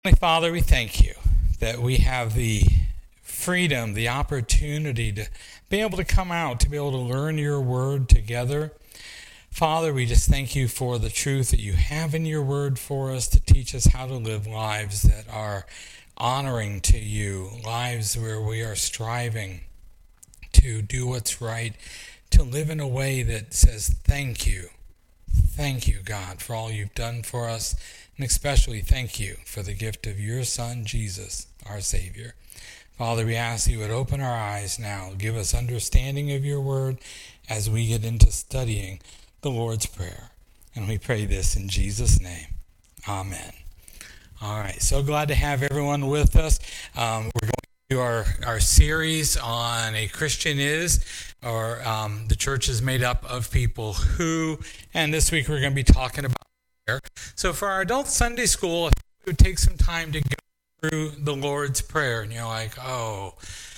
Heavenly Father, we thank you that we have the freedom, the opportunity to be able to come out, to be able to learn your word together. Father, we just thank you for the truth that you have in your word for us to teach us how to live lives that are honoring to you, lives where we are striving to do what's right, to live in a way that says thank you. Thank you, God, for all you've done for us, and especially thank you for the gift of your Son, Jesus, our Savior. Father, we ask you would open our eyes now, give us understanding of your word as we get into studying the Lord's Prayer. And we pray this in Jesus' name. Amen. All right, so glad to have everyone with us. We're going to our series on A Christian Is, or the church is made up of people who, and this week we're going to be talking about prayer. So for our adult Sunday school, it would take some time to go through the Lord's Prayer, and you're like, oh,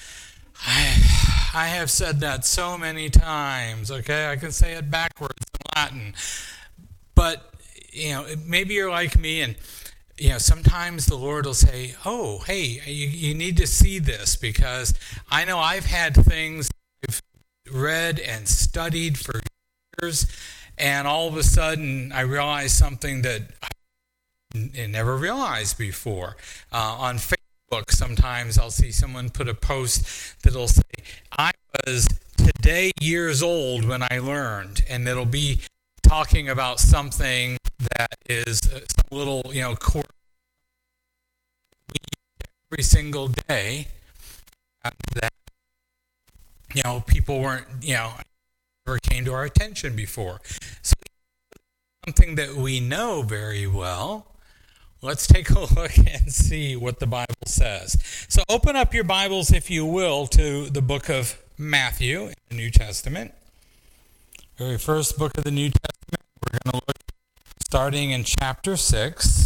I have said that so many times, okay? I can say it backwards in Latin. But, maybe you're like me, and sometimes the Lord will say, oh, hey, you need to see this, because I know I've had things I've read and studied for years, and all of a sudden I realize something that I never realized before. On Facebook, sometimes I'll see someone put a post that'll say, I was today years old when I learned, and it'll be talking about something that is some little, core we use every single day that, people weren't, never came to our attention before. So something that we know very well. Let's take a look and see what the Bible says. So open up your Bibles, if you will, to the book of Matthew in the New Testament. Very first book of the New Testament. We're going to look starting in chapter 6.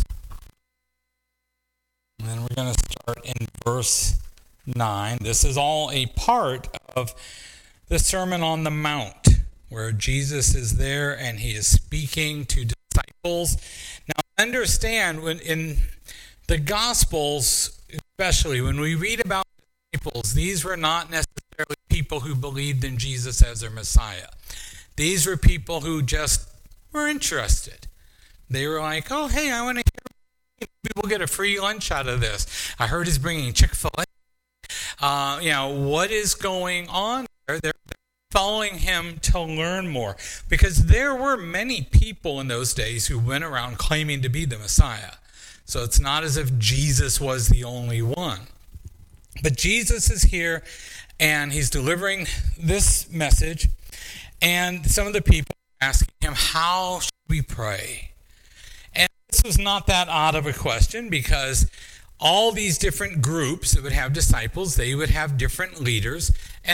And then we're going to start in verse 9. This is all a part of the Sermon on the Mount, where Jesus is there and he is speaking to disciples. Now, understand, when in the Gospels, especially when we read about disciples, these were not necessarily people who believed in Jesus as their Messiah. These were people who just were interested. They were like, oh, hey, I want to hear, maybe we'll get a free lunch out of this. I heard he's bringing Chick-fil-A. What is going on there? They're following him to learn more, because there were many people in those days who went around claiming to be the Messiah. So it's not as if Jesus was the only one. But Jesus is here and he's delivering this message, and some of the people are asking him, how should we pray? And this was not that odd of a question, because all these different groups that would have disciples, they would have different leaders,